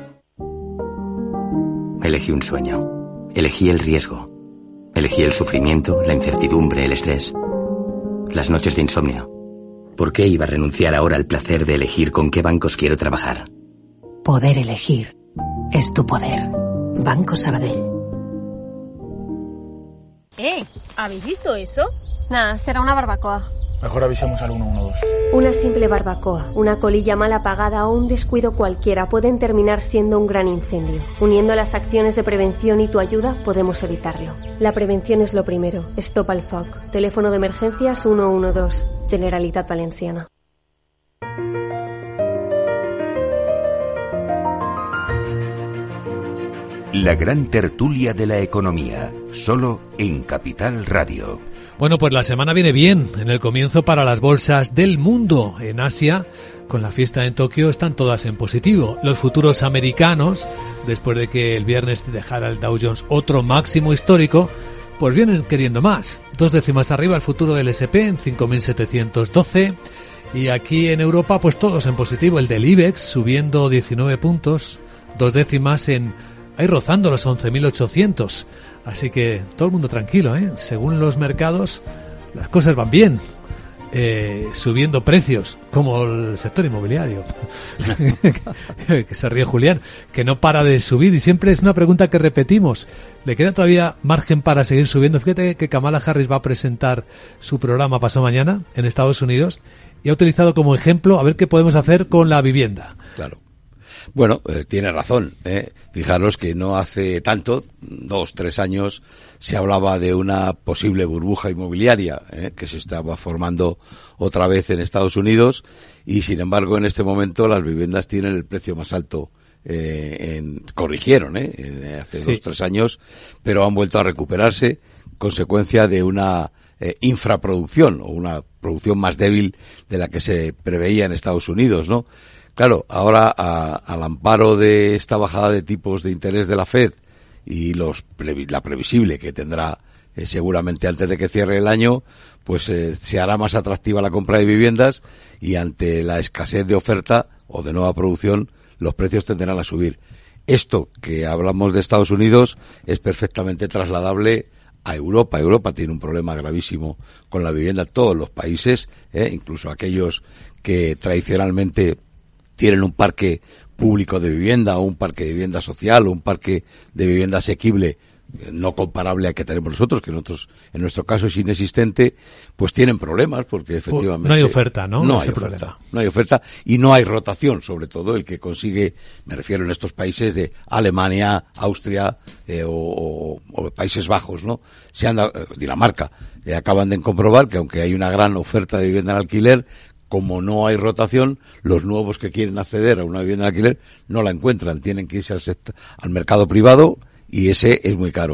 Elegí un sueño. Elegí el riesgo. Elegí el sufrimiento, la incertidumbre, el estrés. Las noches de insomnio. ¿Por qué iba a renunciar ahora al placer de elegir con qué bancos quiero trabajar? Poder elegir es tu poder. Banco Sabadell. Eh, ¿habéis visto eso? Nada, será una barbacoa. Mejor avisemos al uno uno dos. Una simple barbacoa, una colilla mal apagada o un descuido cualquiera pueden terminar siendo un gran incendio. Uniendo las acciones de prevención y tu ayuda podemos evitarlo. La prevención es lo primero. Stop al foc. Teléfono de emergencias uno uno dos. Generalitat Valenciana. La gran tertulia de la economía, solo en Capital Radio. Bueno, pues la semana viene bien en el comienzo para las bolsas del mundo. En Asia, con la fiesta en Tokio, están todas en positivo. Los futuros americanos, después de que el viernes dejara el Dow Jones otro máximo histórico, pues vienen queriendo más. Dos décimas arriba el futuro del ese pe en cinco mil setecientos doce. Y aquí en Europa, pues todos en positivo. El del IBEX subiendo diecinueve puntos, dos décimas en... ahí rozando los once mil ochocientos. Así que todo el mundo tranquilo, ¿eh? Según los mercados, las cosas van bien. Eh, subiendo precios, como el sector inmobiliario. Que se ríe Julián, que no para de subir. Y siempre es una pregunta que repetimos. ¿Le queda todavía margen para seguir subiendo? Fíjate que Kamala Harris va a presentar su programa pasado mañana en Estados Unidos y ha utilizado como ejemplo a ver qué podemos hacer con la vivienda. Claro. Bueno, eh, tiene razón, ¿eh? Fijaros que no hace tanto, dos, tres años, se hablaba de una posible burbuja inmobiliaria, ¿eh? que se estaba formando otra vez en Estados Unidos y, sin embargo, en este momento las viviendas tienen el precio más alto. Eh, en, corrigieron, ¿eh? En, hace sí. dos, tres años, pero han vuelto a recuperarse, consecuencia de una eh, infraproducción o una producción más débil de la que se preveía en Estados Unidos, ¿no? Claro, ahora a, al amparo de esta bajada de tipos de interés de la Fed y los previ, la previsible que tendrá eh, seguramente antes de que cierre el año, pues eh, se hará más atractiva la compra de viviendas y ante la escasez de oferta o de nueva producción, los precios tenderán a subir. Esto que hablamos de Estados Unidos es perfectamente trasladable a Europa. Europa tiene un problema gravísimo con la vivienda, todos los países, eh, incluso aquellos que tradicionalmente tienen un parque público de vivienda o un parque de vivienda social o un parque de vivienda asequible no comparable al que tenemos nosotros, que nosotros, en nuestro caso es inexistente, pues tienen problemas porque efectivamente no hay oferta, ¿no? No hay oferta, no hay oferta y no hay rotación, sobre todo el que consigue, me refiero en estos países de Alemania, Austria eh, o, o, o Países Bajos, ¿no? Se han dado, Dinamarca, eh, acaban de comprobar que aunque hay una gran oferta de vivienda en alquiler, como no hay rotación, los nuevos que quieren acceder a una vivienda de alquiler no la encuentran, tienen que irse al sector, al mercado privado y ese es muy caro.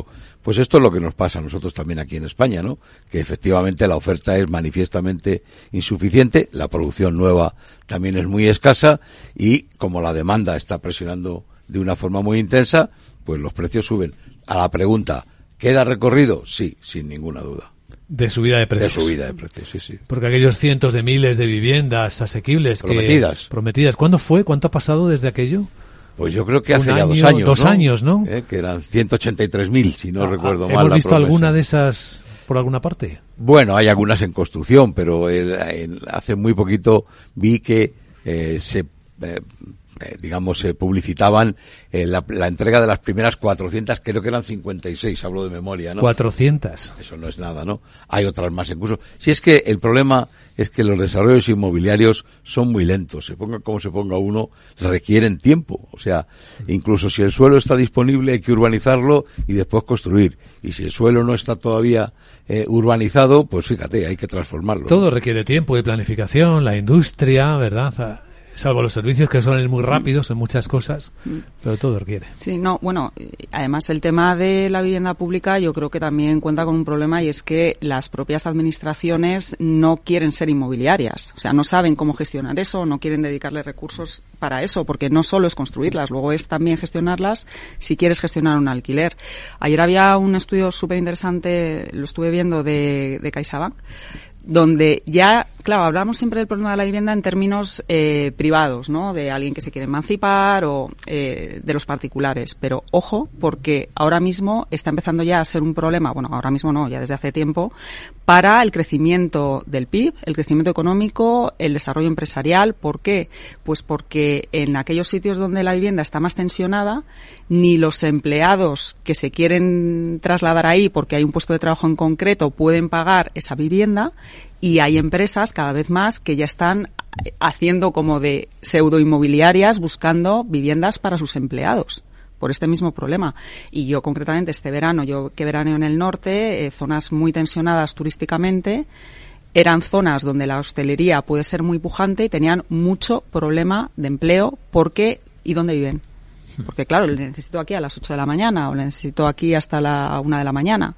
Pues esto es lo que nos pasa a nosotros también aquí en España, ¿no? Que efectivamente la oferta es manifiestamente insuficiente, la producción nueva también es muy escasa y como la demanda está presionando de una forma muy intensa, pues los precios suben. A la pregunta, ¿queda recorrido? Sí, sin ninguna duda. De subida de precios. De subida de precios, sí, sí. Porque aquellos cientos de miles de viviendas asequibles prometidas. Que, prometidas. ¿Cuándo fue? ¿Cuánto ha pasado desde aquello? Pues yo creo que hace Un ya año, dos años, Dos ¿no? años, ¿no? Eh, que eran ciento ochenta y tres mil, si no ah, recuerdo ¿hemos mal. ¿Hemos visto promesa. alguna de esas por alguna parte? Bueno, hay algunas en construcción, pero el, el, hace muy poquito vi que eh, se... Eh, Eh, digamos, se eh, publicitaban eh, la, la entrega de las primeras cuatrocientas, creo que eran cincuenta y seis, hablo de memoria, ¿no? cuatrocientas. Eso no es nada, ¿no? Hay otras más en curso. Si es que el problema es que los desarrollos inmobiliarios son muy lentos, se ponga como se ponga uno, requieren tiempo. O sea, incluso si el suelo está disponible hay que urbanizarlo y después construir. Y si el suelo no está todavía eh, urbanizado, pues fíjate, hay que transformarlo. Todo, ¿no? Requiere tiempo y planificación, la industria, ¿verdad? Salvo los servicios que suelen ir muy rápidos en muchas cosas, pero todo requiere. Sí, no, bueno, además el tema de la vivienda pública yo creo que también cuenta con un problema y es que las propias administraciones no quieren ser inmobiliarias, o sea, no saben cómo gestionar eso, no quieren dedicarle recursos para eso, porque no solo es construirlas, luego es también gestionarlas si quieres gestionar un alquiler. Ayer había un estudio súper interesante, lo estuve viendo, de, de CaixaBank, donde ya, claro, hablamos siempre del problema de la vivienda en términos eh, privados, ¿no? De alguien que se quiere emancipar o eh, de los particulares. Pero ojo, porque ahora mismo está empezando ya a ser un problema, bueno, ahora mismo no, ya desde hace tiempo, para el crecimiento del P I B, el crecimiento económico, el desarrollo empresarial. ¿Por qué? Pues porque en aquellos sitios donde la vivienda está más tensionada, ni los empleados que se quieren trasladar ahí porque hay un puesto de trabajo en concreto pueden pagar esa vivienda. Y hay empresas cada vez más que ya están haciendo como de pseudo inmobiliarias buscando viviendas para sus empleados por este mismo problema. Y yo concretamente este verano, yo que veraneo en el norte, eh, zonas muy tensionadas turísticamente, eran zonas donde la hostelería puede ser muy pujante y tenían mucho problema de empleo porque ¿y dónde viven? Porque claro, le necesito aquí a las ocho de la mañana o le necesito aquí hasta la una de la mañana.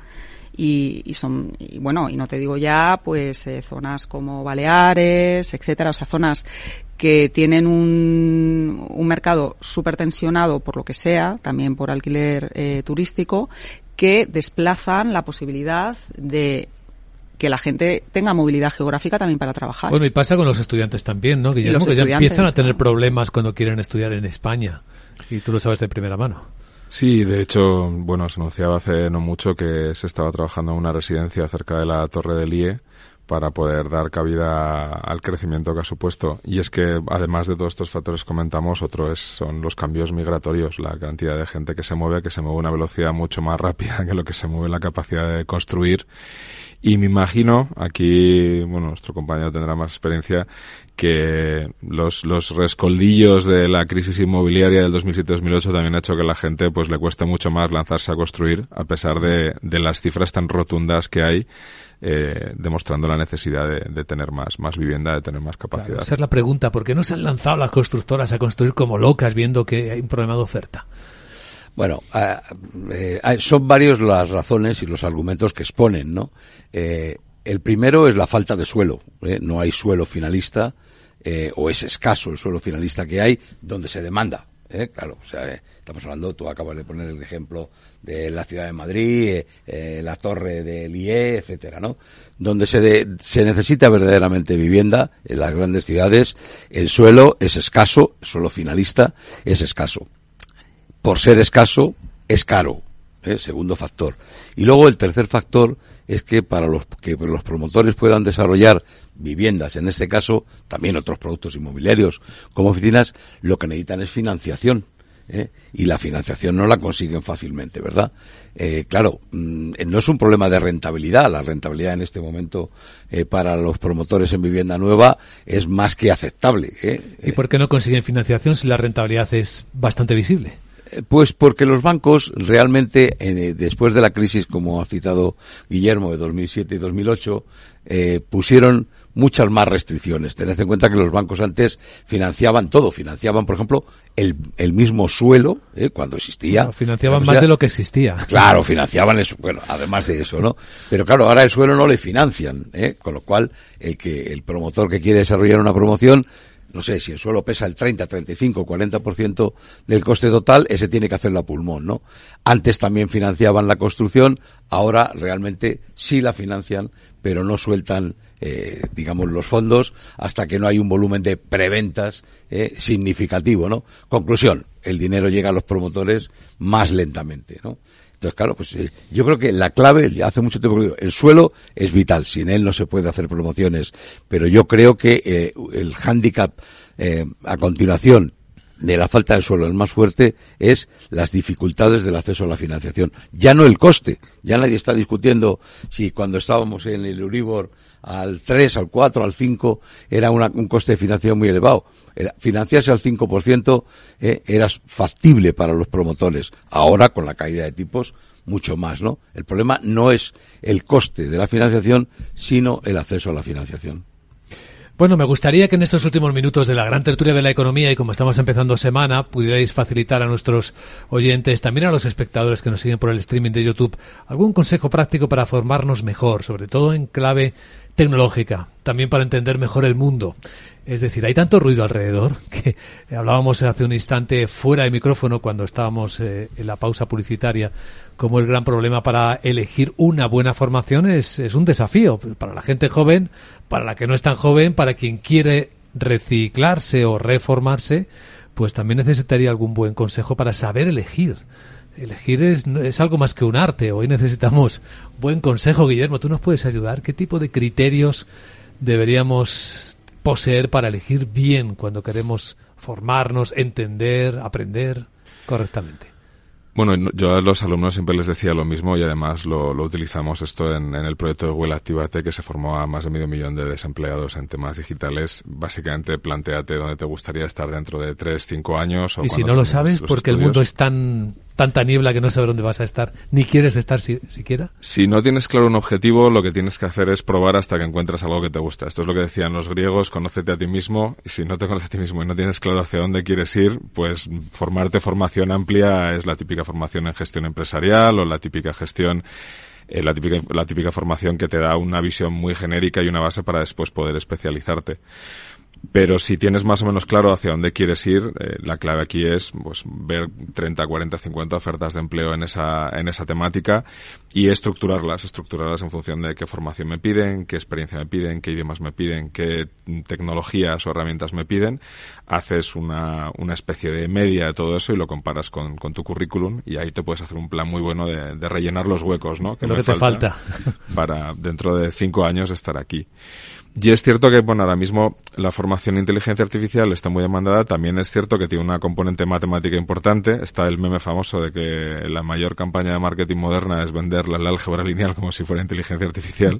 Y, y son, y bueno, y no te digo ya, pues, eh, zonas como Baleares, etcétera, o sea, zonas que tienen un, un mercado súper tensionado por lo que sea, también por alquiler eh, turístico, que desplazan la posibilidad de que la gente tenga movilidad geográfica también para trabajar. Bueno, y pasa con los estudiantes también, ¿no? Guillermo, que ya empiezan a tener problemas cuando quieren estudiar en España, y tú lo sabes de primera mano. Sí, de hecho, bueno, se anunciaba hace no mucho que se estaba trabajando en una residencia cerca de la Torre del I E para poder dar cabida al crecimiento que ha supuesto. Y es que, además de todos estos factores que comentamos, otro es, son los cambios migratorios, la cantidad de gente que se mueve, que se mueve a una velocidad mucho más rápida que lo que se mueve la capacidad de construir. Y me imagino, aquí, bueno, nuestro compañero tendrá más experiencia, que los, los rescoldillos de la crisis inmobiliaria del dos mil siete dos mil ocho también ha hecho que a la gente pues le cueste mucho más lanzarse a construir, a pesar de, de las cifras tan rotundas que hay, eh, demostrando la necesidad de, de tener más, más vivienda, de tener más capacidad. Claro, esa es la pregunta, ¿por qué no se han lanzado las constructoras a construir como locas viendo que hay un problema de oferta? Bueno, eh, eh, son varios las razones y los argumentos que exponen, ¿no? Eh, el primero es la falta de suelo, ¿eh? No hay suelo finalista, eh, o es escaso el suelo finalista que hay donde se demanda, ¿eh? Claro, o sea, eh, estamos hablando, tú acabas de poner el ejemplo de la ciudad de Madrid, eh, eh, la torre del I E, etcétera, ¿no? Donde se, de, se necesita verdaderamente vivienda en las grandes ciudades, el suelo es escaso, el suelo finalista es escaso. Por ser escaso, es caro, ¿eh? Segundo factor. Y luego el tercer factor es que para los que los promotores puedan desarrollar viviendas, en este caso también otros productos inmobiliarios como oficinas, lo que necesitan es financiación, ¿eh? Y la financiación no la consiguen fácilmente, ¿verdad? Eh, claro, mmm, no es un problema de rentabilidad, la rentabilidad en este momento eh, para los promotores en vivienda nueva es más que aceptable, ¿eh? ¿Y por qué no consiguen financiación si la rentabilidad es bastante visible? Pues porque los bancos realmente, eh, después de la crisis, como ha citado Guillermo, de dos mil siete y dos mil ocho, eh, pusieron muchas más restricciones. Tened en cuenta que los bancos antes financiaban todo, financiaban, por ejemplo, el, el mismo suelo, ¿eh? cuando existía. No, financiaban más de lo que existía. Claro, financiaban eso, bueno, además de eso, ¿no? Pero claro, ahora el suelo no le financian, ¿eh? Con lo cual, el que, el promotor que quiere desarrollar una promoción, no sé, si el suelo pesa el treinta, treinta y cinco, cuarenta por ciento del coste total, ese tiene que hacerlo a pulmón, ¿no? Antes también financiaban la construcción, ahora realmente sí la financian, pero no sueltan, eh, digamos, los fondos hasta que no hay un volumen de preventas eh, significativo, ¿no? Conclusión, el dinero llega a los promotores más lentamente, ¿no? Entonces, claro, pues eh, yo creo que la clave, ya hace mucho tiempo que digo, el suelo es vital, sin él no se puede hacer promociones, pero yo creo que eh, el hándicap eh, a continuación de la falta de suelo, el más fuerte, es las dificultades del acceso a la financiación. Ya no el coste, ya nadie está discutiendo si cuando estábamos en el Euribor al tres, al cuatro, al cinco, era una, un coste de financiación muy elevado. Financiarse al cinco por ciento eh, era factible para los promotores. Ahora, con la caída de tipos, mucho más, ¿no? El problema no es el coste de la financiación, sino el acceso a la financiación. Bueno, me gustaría que en estos últimos minutos de la gran tertulia de la economía, y como estamos empezando semana, pudierais facilitar a nuestros oyentes, también a los espectadores que nos siguen por el streaming de YouTube, algún consejo práctico para formarnos mejor, sobre todo en clave tecnológica, también para entender mejor el mundo. Es decir, hay tanto ruido alrededor que hablábamos hace un instante fuera de micrófono cuando estábamos eh, en la pausa publicitaria, como el gran problema para elegir una buena formación es, es un desafío para la gente joven, para la que no es tan joven, para quien quiere reciclarse o reformarse, pues también necesitaría algún buen consejo para saber elegir. Elegir es, es algo más que un arte. Hoy necesitamos buen consejo. Guillermo, ¿tú nos puedes ayudar? ¿Qué tipo de criterios deberíamos poseer para elegir bien cuando queremos formarnos, entender, aprender correctamente? Bueno, yo a los alumnos siempre les decía lo mismo y además lo, lo utilizamos esto en, en el proyecto de Google Actívate, que se formó a más de medio millón de desempleados en temas digitales. Básicamente, plantéate dónde te gustaría estar dentro de tres, cinco años. O y si no lo sabes, porque estudios. El mundo es tan tanta niebla que no sabes dónde vas a estar, ni quieres estar si, siquiera. Si no tienes claro un objetivo, lo que tienes que hacer es probar hasta que encuentres algo que te gusta. Esto es lo que decían los griegos, conócete a ti mismo, y si no te conoces a ti mismo y no tienes claro hacia dónde quieres ir, pues formarte formación amplia es la típica formación en gestión empresarial o la típica gestión eh, la típica la típica formación que te da una visión muy genérica y una base para después poder especializarte. Pero si tienes más o menos claro hacia dónde quieres ir, eh, la clave aquí es pues ver treinta, cuarenta, cincuenta ofertas de empleo en esa en esa temática y estructurarlas, estructurarlas en función de qué formación me piden, qué experiencia me piden, qué idiomas me piden, qué tecnologías o herramientas me piden. Haces una una especie de media de todo eso y lo comparas con, con tu currículum y ahí te puedes hacer un plan muy bueno de, de rellenar los huecos, ¿no? Que lo que te falta, falta para dentro de cinco años estar aquí. Y es cierto que, bueno, ahora mismo la formación en inteligencia artificial está muy demandada. También es cierto que tiene una componente matemática importante. Está el meme famoso de que la mayor campaña de marketing moderna es vender la álgebra lineal como si fuera inteligencia artificial.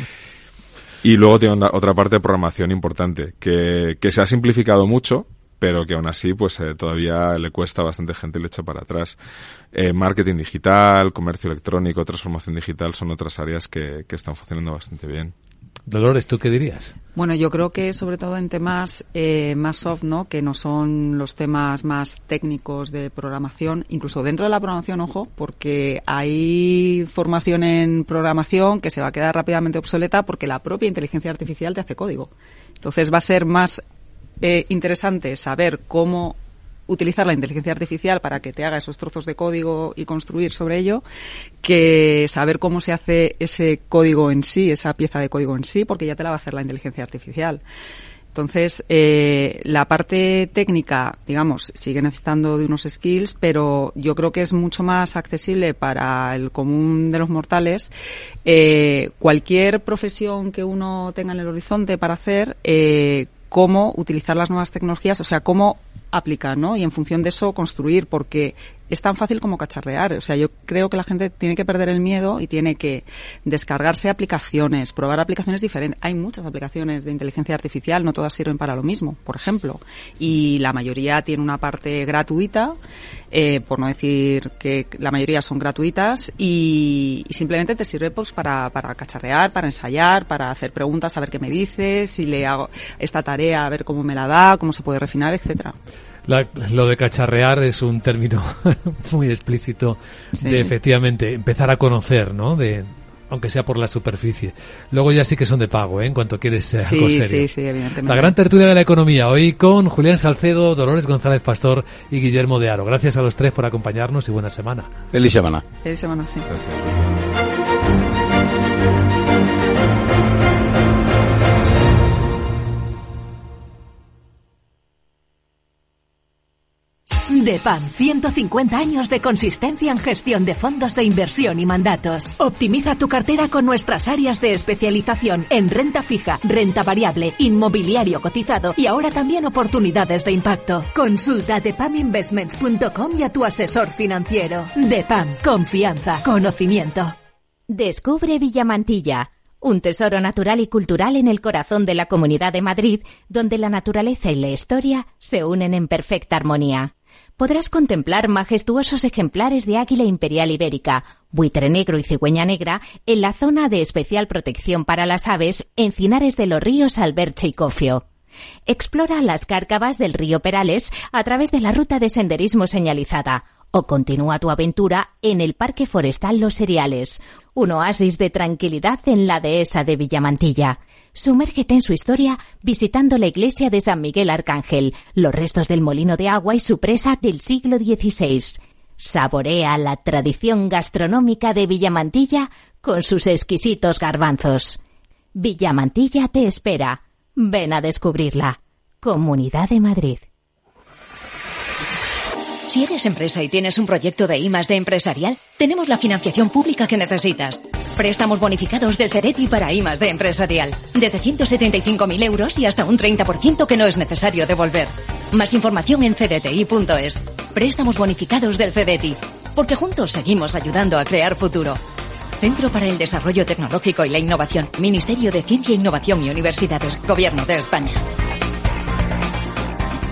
Y luego tiene una, otra parte de programación importante, que, que se ha simplificado mucho, pero que aún así pues eh, todavía le cuesta a bastante gente y le echa para atrás. Eh, marketing digital, comercio electrónico, transformación digital son otras áreas que, que están funcionando bastante bien. Dolores, ¿tú qué dirías? Bueno, yo creo que sobre todo en temas eh, más soft, ¿no? Que no son los temas más técnicos de programación, incluso dentro de la programación, ojo, porque hay formación en programación que se va a quedar rápidamente obsoleta porque la propia inteligencia artificial te hace código. Entonces va a ser más eh, interesante saber cómo utilizar la inteligencia artificial para que te haga esos trozos de código y construir sobre ello, que saber cómo se hace ese código en sí, esa pieza de código en sí, porque ya te la va a hacer la inteligencia artificial. Entonces, eh, la parte técnica, digamos, sigue necesitando de unos skills, pero yo creo que es mucho más accesible para el común de los mortales. Eh, cualquier profesión que uno tenga en el horizonte para hacer, eh, cómo utilizar las nuevas tecnologías, o sea, cómo aplicar, ¿no? Y en función de eso construir, porque es tan fácil como cacharrear. O sea, yo creo que la gente tiene que perder el miedo y tiene que descargarse aplicaciones, probar aplicaciones diferentes. Hay muchas aplicaciones de inteligencia artificial, no todas sirven para lo mismo, por ejemplo. Y la mayoría tiene una parte gratuita, eh, por no decir que la mayoría son gratuitas, y, y simplemente te sirve pues para, para cacharrear, para ensayar, para hacer preguntas, a ver qué me dices, si le hago esta tarea, a ver cómo me la da, cómo se puede refinar, etcétera. La, lo de cacharrear es un término muy explícito sí. de efectivamente empezar a conocer, ¿no? De, aunque sea por la superficie. Luego ya sí que son de pago, ¿eh? En cuanto quieres eh, sí, algo serio. Sí, sí, evidentemente. La gran tertulia de la economía, hoy con Julián Salcedo, Dolores González Pastor y Guillermo de Haro. Gracias a los tres por acompañarnos y buena semana. Feliz semana. Feliz semana, sí. DEPAM, ciento cincuenta años de consistencia en gestión de fondos de inversión y mandatos. Optimiza tu cartera con nuestras áreas de especialización en renta fija, renta variable, inmobiliario cotizado y ahora también oportunidades de impacto. Consulta depam investments punto com y a tu asesor financiero. DEPAM, confianza, conocimiento. Descubre Villamantilla, un tesoro natural y cultural en el corazón de la Comunidad de Madrid, donde la naturaleza y la historia se unen en perfecta armonía. Podrás contemplar majestuosos ejemplares de águila imperial ibérica, buitre negro y cigüeña negra en la zona de especial protección para las aves Encinares de los Ríos Alberche y Cofio. Explora las cárcavas del río Perales a través de la ruta de senderismo señalizada o continúa tu aventura en el Parque Forestal Los Seriales, un oasis de tranquilidad en la dehesa de Villamantilla. Sumérgete en su historia visitando la iglesia de San Miguel Arcángel, los restos del molino de agua y su presa del siglo dieciséis. Saborea la tradición gastronómica de Villamantilla con sus exquisitos garbanzos. Villamantilla te espera. Ven a descubrirla. Comunidad de Madrid. Si eres empresa y tienes un proyecto de I más D empresarial, tenemos la financiación pública que necesitas. Préstamos bonificados del CEDETI para I más D empresarial. Desde ciento setenta y cinco mil euros y hasta un treinta por ciento que no es necesario devolver. Más información en c d t i punto es. Préstamos bonificados del CEDETI. Porque juntos seguimos ayudando a crear futuro. Centro para el Desarrollo Tecnológico y la Innovación. Ministerio de Ciencia, Innovación y Universidades. Gobierno de España.